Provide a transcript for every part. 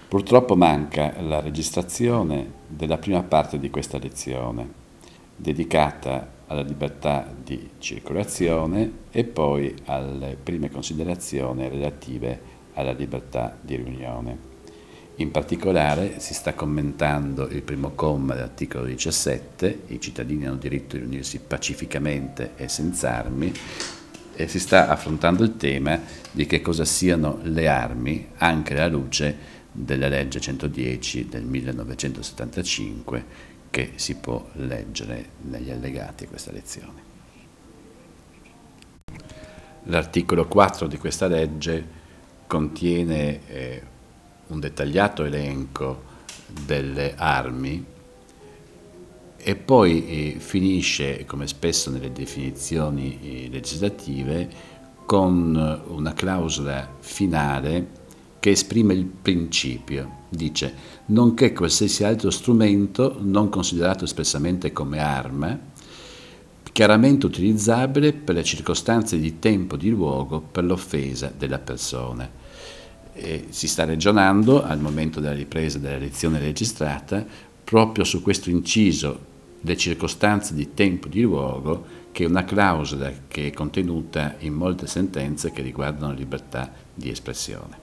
Purtroppo manca la registrazione della prima parte di questa lezione, dedicata alla libertà di circolazione e poi alle prime considerazioni relative alla libertà di riunione. In particolare si sta commentando il primo comma dell'articolo 17, i cittadini hanno diritto di riunirsi pacificamente e senza armi, e si sta affrontando il tema di che cosa siano le armi, anche alla luce della legge 110 del 1975, che si può leggere negli allegati a questa lezione. L'articolo 4 di questa legge contiene un dettagliato elenco delle armi e poi finisce, come spesso nelle definizioni legislative, con una clausola finale che esprime il principio. Dice: nonché qualsiasi altro strumento non considerato espressamente come arma, chiaramente utilizzabile per le circostanze di tempo, di luogo, per l'offesa della persona. E si sta ragionando, al momento della ripresa della lezione registrata, proprio su questo inciso, le circostanze di tempo, di luogo, che è una clausola che è contenuta in molte sentenze che riguardano la libertà di espressione.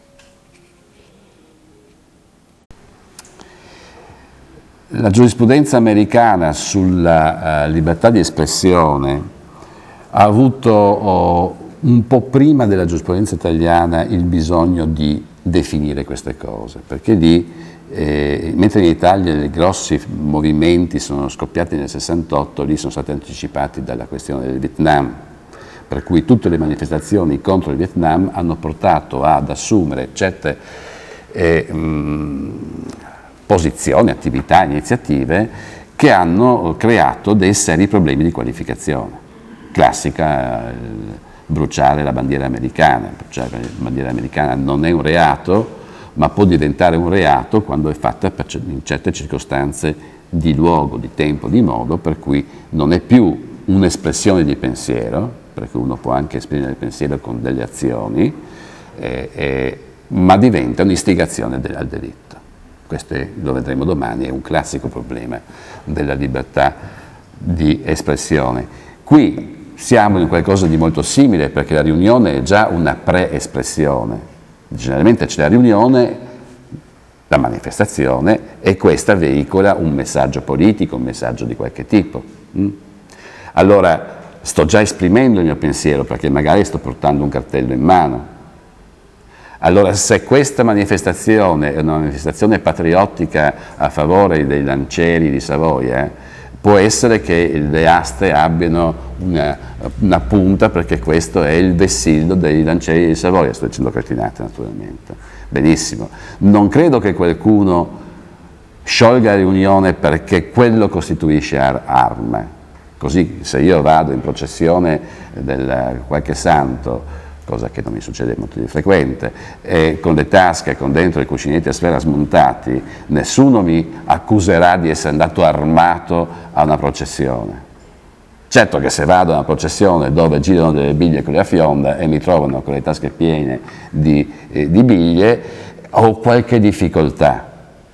La giurisprudenza americana sulla libertà di espressione ha avuto un po' prima della giurisprudenza italiana il bisogno di definire queste cose, perché lì, mentre in Italia i grossi movimenti sono scoppiati nel 68, lì sono stati anticipati dalla questione del Vietnam, per cui tutte le manifestazioni contro il Vietnam hanno portato ad assumere certe posizioni, attività, iniziative che hanno creato dei seri problemi di qualificazione. Classica, bruciare la bandiera americana. Bruciare la bandiera americana non è un reato, ma può diventare un reato quando è fatta in certe circostanze di luogo, di tempo, di modo, per cui non è più un'espressione di pensiero, perché uno può anche esprimere il pensiero con delle azioni, ma diventa un'istigazione al delitto. Questo lo vedremo domani, è un classico problema della libertà di espressione. Qui siamo in qualcosa di molto simile, perché la riunione è già una pre-espressione. Generalmente c'è la riunione, la manifestazione, e questa veicola un messaggio politico, un messaggio di qualche tipo. Allora sto già esprimendo il mio pensiero, perché magari sto portando un cartello in mano. Allora, se questa manifestazione è una manifestazione patriottica a favore dei lancieri di Savoia, può essere che le aste abbiano una punta, perché questo è il vessillo dei lancieri di Savoia. Sto dicendo cretinate, naturalmente. Benissimo. Non credo che qualcuno sciolga la riunione perché quello costituisce arma. Così, se io vado in processione del qualche santo, cosa che non mi succede molto di frequente, e con le tasche, con dentro i cuscinetti a sfera smontati, nessuno mi accuserà di essere andato armato a una processione. Certo che se vado a una processione dove girano delle biglie con la fionda e mi trovano con le tasche piene di biglie, ho qualche difficoltà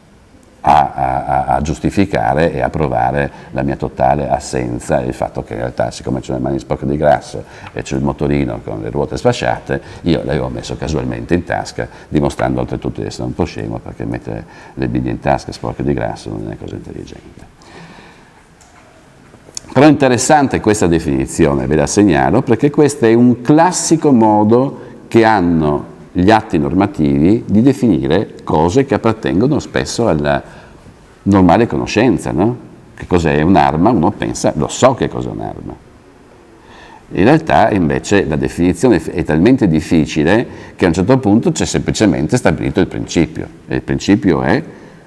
a giustificare e a provare la mia totale assenza, e il fatto che in realtà, siccome c'è le mani sporche di grasso e c'è il motorino con le ruote sfasciate, io le ho messo casualmente in tasca, dimostrando oltretutto di essere un po' scemo, perché mettere le biglie in tasca sporche di grasso non è cosa intelligente. Però è interessante questa definizione, ve la segnalo, perché questo è un classico modo che hanno gli atti normativi di definire cose che appartengono spesso alla normale conoscenza, no? Che cos'è un'arma? Uno pensa, lo so che cos'è un'arma. In realtà invece la definizione è talmente difficile che a un certo punto c'è semplicemente stabilito il principio. E il principio è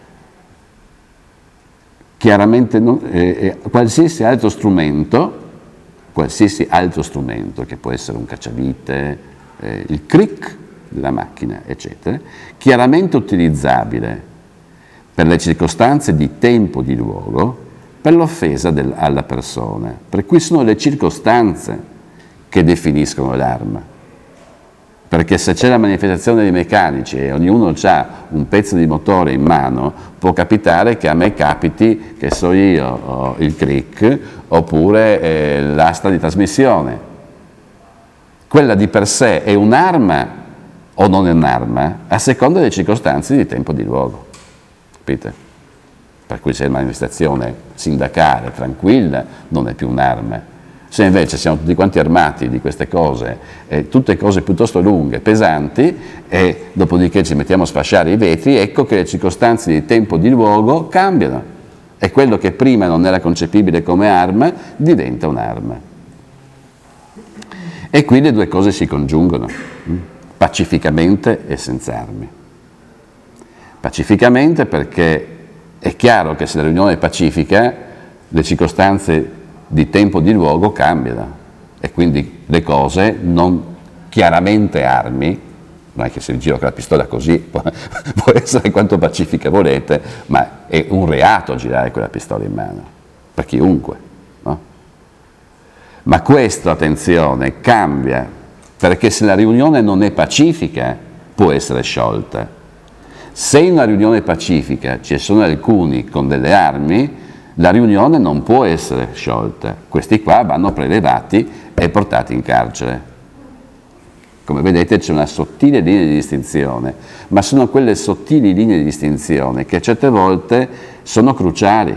chiaramente qualsiasi altro strumento, che può essere un cacciavite, il cric della macchina, eccetera, chiaramente utilizzabile per le circostanze di tempo, di luogo, per l'offesa alla persona. Per cui sono le circostanze che definiscono l'arma. perché se c'è la manifestazione dei meccanici e ognuno ha un pezzo di motore in mano, può capitare che a me capiti, che so io, il crick oppure l'asta di trasmissione. Quella di per sé è un'arma o non è un'arma a seconda delle circostanze di tempo e di luogo, capite? Per cui se è una manifestazione sindacale tranquilla non è più un'arma. Se invece siamo tutti quanti armati di queste cose, tutte cose piuttosto lunghe, pesanti, e dopodiché ci mettiamo a sfasciare i vetri, ecco che le circostanze di tempo e di luogo cambiano. E quello che prima non era concepibile come arma diventa un'arma. E qui le due cose si congiungono, pacificamente e senza armi. Pacificamente perché è chiaro che se la riunione è pacifica, le circostanze di tempo e di luogo cambiano e quindi le cose non chiaramente armi, non è che se giro con la pistola così può essere quanto pacifica volete, ma è un reato girare quella pistola in mano, per chiunque, no? Ma questo, attenzione, cambia, perché se la riunione non è pacifica può essere sciolta. Se in una riunione pacifica ci sono alcuni con delle armi, la riunione non può essere sciolta. Questi qua vanno prelevati e portati in carcere. Come vedete c'è una sottile linea di distinzione, ma sono quelle sottili linee di distinzione che certe volte sono cruciali.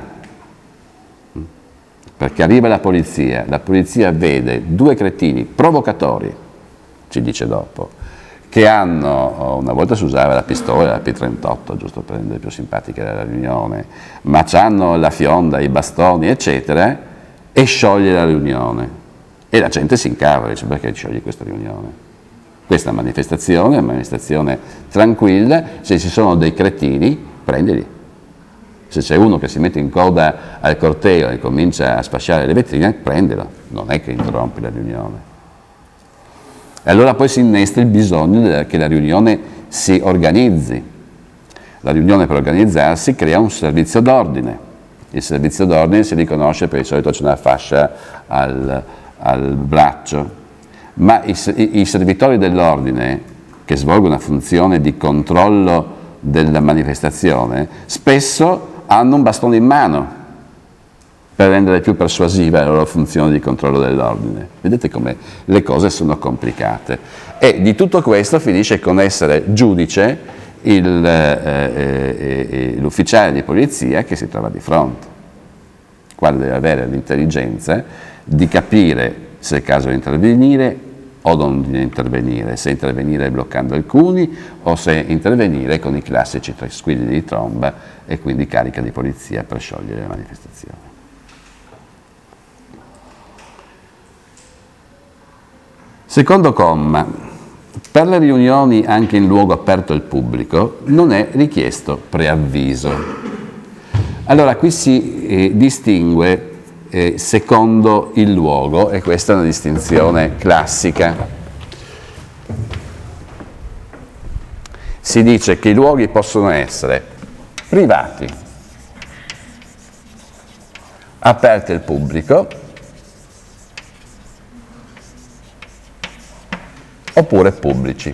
Perché arriva la polizia vede due cretini provocatori, ci dice dopo, che hanno, una volta si usava la pistola, la P38, giusto per rendere più simpatica la riunione, ma hanno la fionda, i bastoni, eccetera, e scioglie la riunione. E la gente si incavola, dice: perché sciogli questa riunione? Questa è una manifestazione tranquilla, se ci sono dei cretini, prendili. Se c'è uno che si mette in coda al corteo e comincia a sfasciare le vetrine, prendilo, non è che interrompi la riunione. E allora poi si innesta il bisogno che la riunione si organizzi. La riunione, per organizzarsi, crea un servizio d'ordine. Il servizio d'ordine si riconosce, per di solito c'è una fascia al braccio, ma i servitori dell'ordine, che svolgono una funzione di controllo della manifestazione, spesso hanno un bastone in mano per rendere più persuasiva la loro funzione di controllo dell'ordine. Vedete come le cose sono complicate. E di tutto questo finisce con essere giudice l'ufficiale di polizia che si trova di fronte, quale deve avere l'intelligenza di capire se è il caso di intervenire o non di intervenire, se intervenire bloccando alcuni o se intervenire con i classici 3 squilli di tromba e quindi carica di polizia per sciogliere le manifestazioni. Secondo comma, per le riunioni anche in luogo aperto al pubblico non è richiesto preavviso. Allora qui si distingue secondo il luogo, e questa è una distinzione classica. Si dice che i luoghi possono essere privati, aperti al pubblico, oppure pubblici.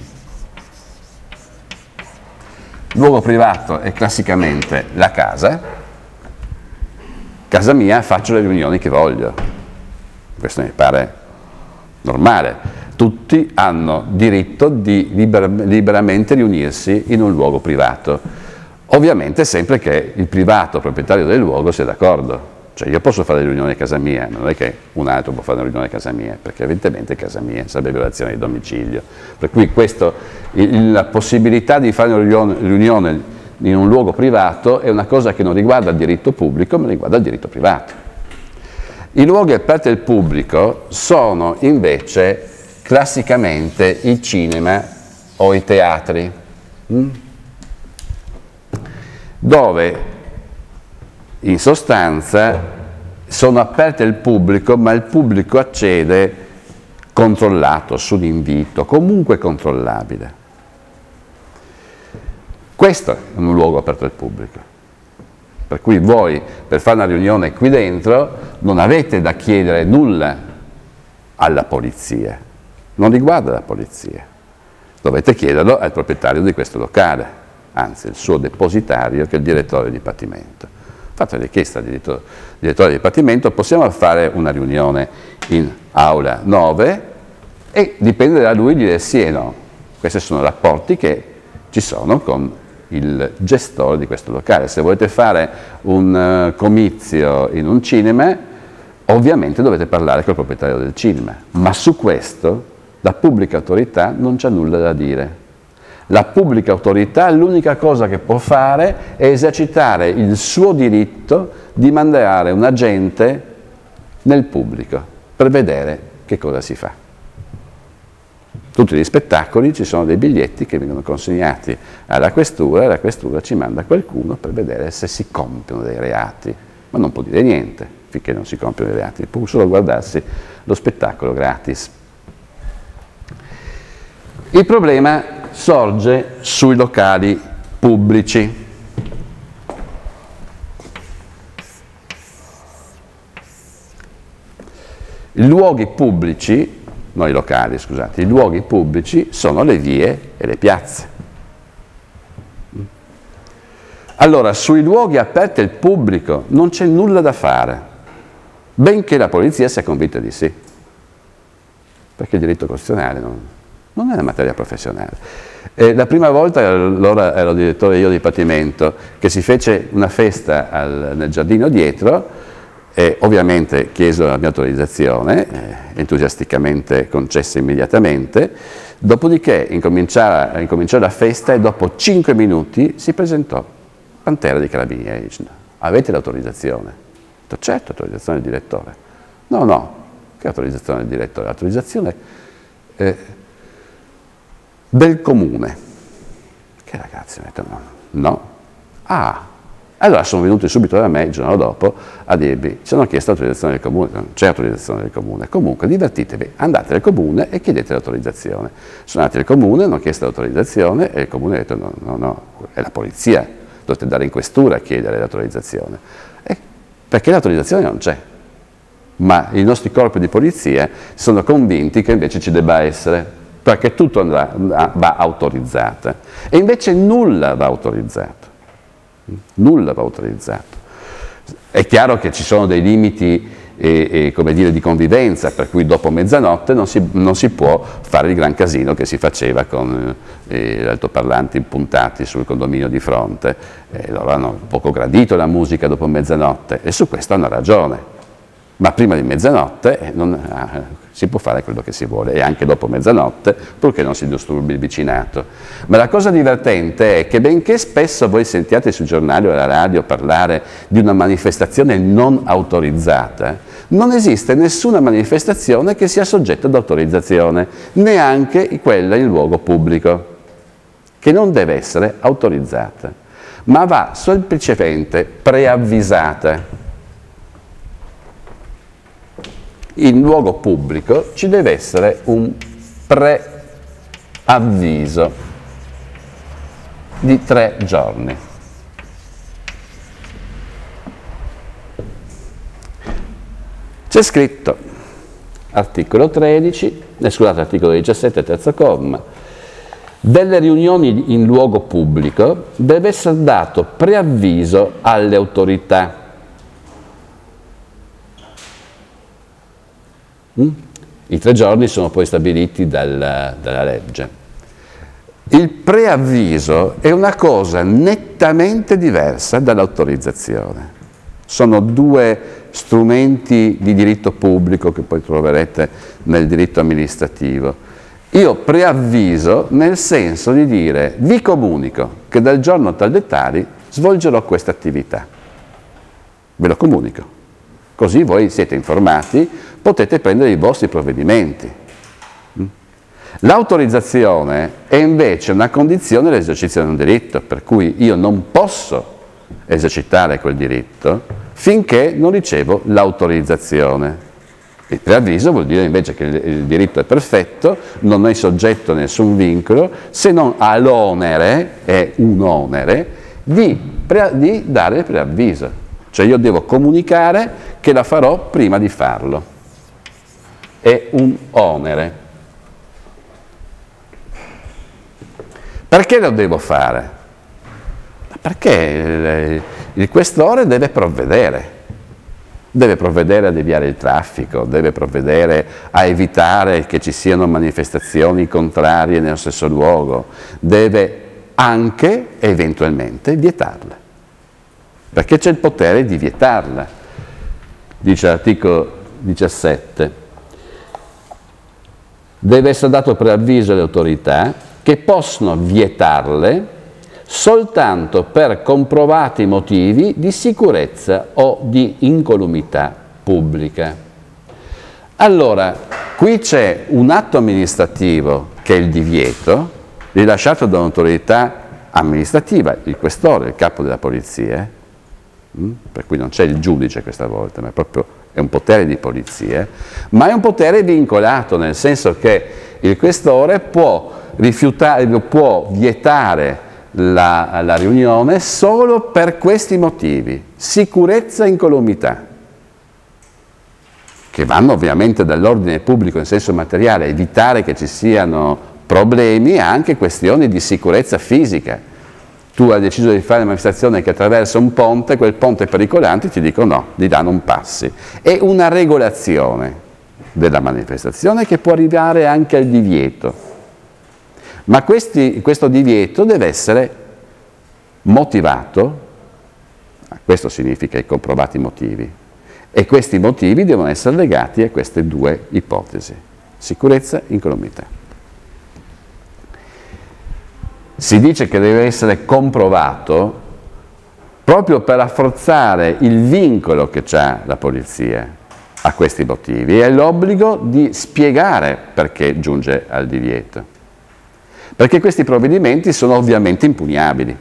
Luogo privato è classicamente la casa mia, faccio le riunioni che voglio. Questo mi pare normale. Tutti hanno diritto di liberamente riunirsi in un luogo privato. Ovviamente sempre che il privato proprietario del luogo sia d'accordo. Cioè io posso fare le riunioni a casa mia, ma non è che un altro può fare una riunione a casa mia, perché evidentemente è casa mia, sarebbe violazione di domicilio. Per cui la possibilità di fare una riunione in un luogo privato è una cosa che non riguarda il diritto pubblico, ma riguarda il diritto privato. I luoghi aperti al pubblico sono invece classicamente il cinema o i teatri, dove in sostanza sono aperti al pubblico, ma il pubblico accede controllato, su un invito, comunque controllabile. Questo è un luogo aperto al pubblico. Per cui voi, per fare una riunione qui dentro, non avete da chiedere nulla alla polizia. Non riguarda la polizia. Dovete chiederlo al proprietario di questo locale, anzi il suo depositario, che è il direttore di dipartimento. Fate richiesta al direttore di dipartimento, possiamo fare una riunione in aula 9 e dipende da lui dire sì e no. Questi sono rapporti che ci sono con il gestore di questo locale. Se volete fare un comizio in un cinema, ovviamente dovete parlare col proprietario del cinema, ma su questo la pubblica autorità non c'ha nulla da dire. La pubblica autorità l'unica cosa che può fare è esercitare il suo diritto di mandare un agente nel pubblico per vedere che cosa si fa. Tutti gli spettacoli ci sono dei biglietti che vengono consegnati alla questura e la questura ci manda qualcuno per vedere se si compiono dei reati, ma non può dire niente finché non si compiono dei reati, può solo guardarsi lo spettacolo gratis. Il problema sorge sui locali pubblici. I luoghi pubblici, no i locali scusate, i luoghi pubblici sono le vie e le piazze. Allora, sui luoghi aperti al pubblico non c'è nulla da fare, benché la polizia sia convinta di sì, perché il diritto costituzionale non è una materia professionale. La prima volta, allora ero direttore io di dipartimento, che si fece una festa nel giardino dietro, e ovviamente chiesero la mia autorizzazione, entusiasticamente concessa immediatamente, dopodiché incominciò la festa e dopo 5 minuti si presentò Pantera di Carabinieri dicendo: avete l'autorizzazione? Ho detto, certo, autorizzazione del direttore. No, che autorizzazione del direttore? L'autorizzazione del comune. Che ragazzi, ho detto no. Allora sono venuti subito da me il giorno dopo a dirmi: ci hanno chiesto l'autorizzazione del comune. Non c'è autorizzazione del comune. Comunque divertitevi, andate al comune e chiedete l'autorizzazione. Sono andati al comune, hanno chiesto l'autorizzazione e il comune ha detto no, è la polizia, dovete andare in questura a chiedere l'autorizzazione. Perché l'autorizzazione non c'è. Ma i nostri corpi di polizia sono convinti che invece ci debba essere, perché tutto va autorizzato. E invece nulla va autorizzato. Nulla va autorizzato. È chiaro che ci sono dei limiti come dire, di convivenza, per cui dopo mezzanotte non si può fare il gran casino che si faceva con gli altoparlanti impuntati sul condominio di fronte. Loro hanno poco gradito la musica dopo mezzanotte e su questo hanno ragione. Ma prima di mezzanotte si può fare quello che si vuole, e anche dopo mezzanotte, purché non si disturbi il vicinato. Ma la cosa divertente è che, benché spesso voi sentiate sui giornali o alla radio parlare di una manifestazione non autorizzata, non esiste nessuna manifestazione che sia soggetta ad autorizzazione, neanche quella in luogo pubblico, che non deve essere autorizzata, ma va semplicemente preavvisata. In luogo pubblico ci deve essere un preavviso di 3 giorni. C'è scritto, articolo 13, scusate, articolo 17, terzo comma, delle riunioni in luogo pubblico deve essere dato preavviso alle autorità. I 3 giorni sono poi stabiliti dalla legge. Il preavviso è una cosa nettamente diversa dall'autorizzazione. Sono 2 strumenti di diritto pubblico che poi troverete nel diritto amministrativo. Io preavviso nel senso di dire: vi comunico che dal giorno tal dei tali svolgerò questa attività. Ve lo comunico. Così voi siete informati, potete prendere i vostri provvedimenti. L'autorizzazione è invece una condizione dell'esercizio di un diritto, per cui io non posso esercitare quel diritto finché non ricevo l'autorizzazione. Il preavviso vuol dire invece che il diritto è perfetto, non è soggetto a nessun vincolo, se non ha l'onere, è un onere, di dare il preavviso. Cioè io devo comunicare che la farò prima di farlo. È un onere. Perché lo devo fare? Perché il questore deve provvedere a deviare il traffico, deve provvedere a evitare che ci siano manifestazioni contrarie nello stesso luogo, deve anche eventualmente vietarle, perché c'è il potere di vietarla. Dice l'articolo 17, deve essere dato preavviso alle autorità che possono vietarle soltanto per comprovati motivi di sicurezza o di incolumità pubblica. Allora, qui c'è un atto amministrativo che è il divieto, rilasciato da un'autorità amministrativa, il questore, il capo della polizia, per cui non c'è il giudice questa volta, ma è un potere di polizia, ma è un potere vincolato, nel senso che il questore può rifiutare, può vietare la riunione solo per questi motivi: sicurezza e incolumità, che vanno ovviamente dall'ordine pubblico in senso materiale, evitare che ci siano problemi, e anche questioni di sicurezza fisica. Tu hai deciso di fare una manifestazione che attraversa un ponte, quel ponte è pericolante, ti dicono no, di là non passi. È una regolazione della manifestazione che può arrivare anche al divieto. Ma questo divieto deve essere motivato, questo significa i comprovati motivi, e questi motivi devono essere legati a queste due ipotesi: sicurezza e incolumità. Si dice che deve essere comprovato proprio per rafforzare il vincolo che ha la polizia a questi motivi e l'obbligo di spiegare perché giunge al divieto. Perché questi provvedimenti sono ovviamente impugnabili.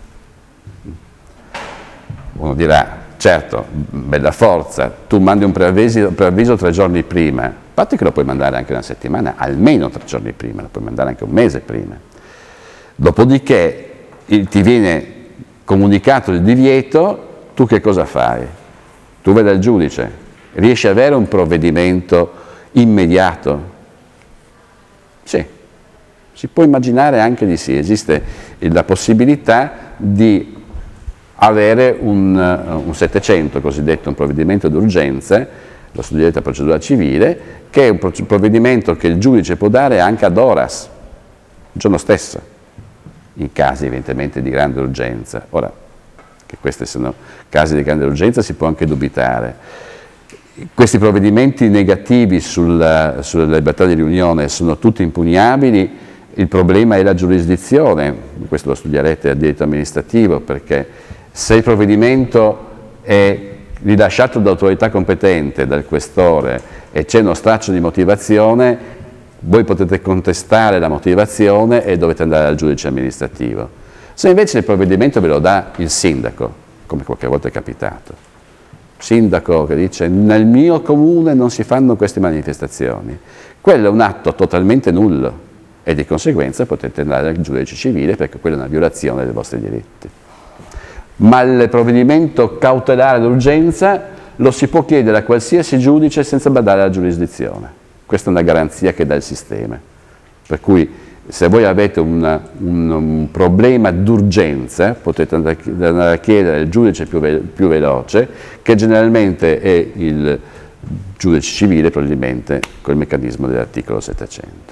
Uno dirà, certo, bella forza, tu mandi un preavviso 3 giorni prima, a parte che lo puoi mandare anche una settimana, almeno 3 giorni prima, lo puoi mandare anche un mese prima. Dopodiché ti viene comunicato il divieto, tu che cosa fai? Tu vai dal giudice, riesci ad avere un provvedimento immediato? Sì. Si può immaginare anche di sì, esiste la possibilità di avere un 700, cosiddetto un provvedimento d'urgenza, lo studierete a procedura civile, che è un provvedimento che il giudice può dare anche ad horas, il giorno stesso, in casi evidentemente di grande urgenza. Ora, che questi siano casi di grande urgenza si può anche dubitare. Questi provvedimenti negativi sulla libertà di riunione sono tutti impugnabili. Il problema è la giurisdizione, questo lo studierete a diritto amministrativo, perché se il provvedimento è rilasciato dall'autorità competente, dal questore, e c'è uno straccio di motivazione, voi potete contestare la motivazione e dovete andare al giudice amministrativo. Se invece il provvedimento ve lo dà il sindaco, come qualche volta è capitato, sindaco che dice nel mio comune non si fanno queste manifestazioni, quello è un atto totalmente nullo, e di conseguenza potete andare al giudice civile perché quella è una violazione dei vostri diritti. Ma il provvedimento cautelare d'urgenza lo si può chiedere a qualsiasi giudice senza badare alla giurisdizione. Questa è una garanzia che dà il sistema. Per cui se voi avete un problema d'urgenza potete andare a chiedere al giudice più veloce, che generalmente è il giudice civile, probabilmente col meccanismo dell'articolo 700.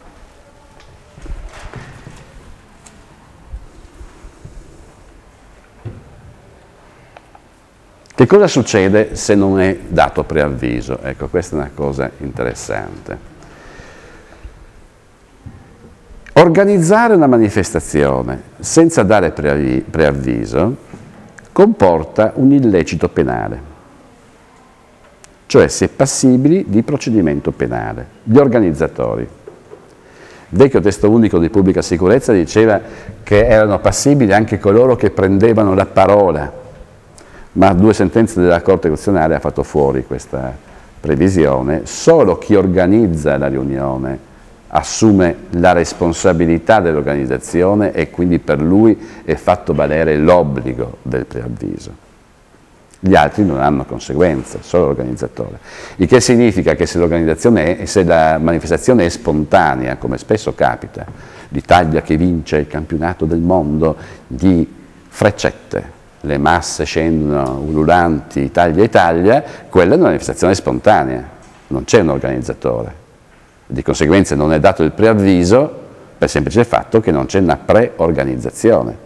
Che cosa succede se non è dato preavviso? Ecco, questa è una cosa interessante. Organizzare una manifestazione senza dare preavviso comporta un illecito penale, cioè si è passibili di procedimento penale, gli organizzatori. Il vecchio testo unico di pubblica sicurezza diceva che erano passibili anche coloro che prendevano la parola, ma 2 sentenze della Corte Costituzionale ha fatto fuori questa previsione. Solo chi organizza la riunione assume la responsabilità dell'organizzazione e quindi per lui è fatto valere l'obbligo del preavviso. Gli altri non hanno conseguenze, solo l'organizzatore. Il che significa che se la manifestazione è spontanea, come spesso capita, l'Italia che vince il campionato del mondo di freccette, le masse scendono ululanti, Italia, Italia, quella è una manifestazione spontanea, non c'è un organizzatore. Di conseguenza non è dato il preavviso per il semplice fatto che non c'è una preorganizzazione.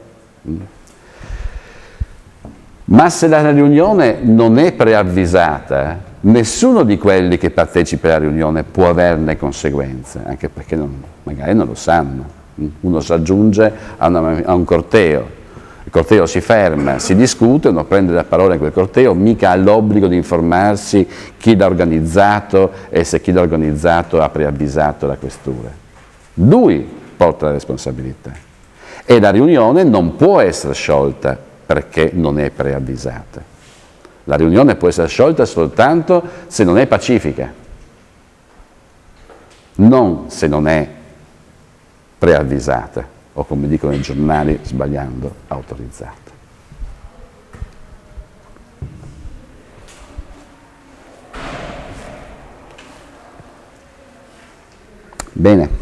Ma se la riunione non è preavvisata, nessuno di quelli che partecipa alla riunione può averne conseguenze, anche perché magari non lo sanno. Uno si aggiunge a un corteo, il corteo si ferma, si discute, uno prende la parola in quel corteo, mica ha l'obbligo di informarsi chi l'ha organizzato e se chi l'ha organizzato ha preavvisato la questura. Lui porta la responsabilità e la riunione non può essere sciolta perché non è preavvisata. La riunione può essere sciolta soltanto se non è pacifica, non se non è preavvisata o, come dicono i giornali sbagliando, autorizzata. Bene.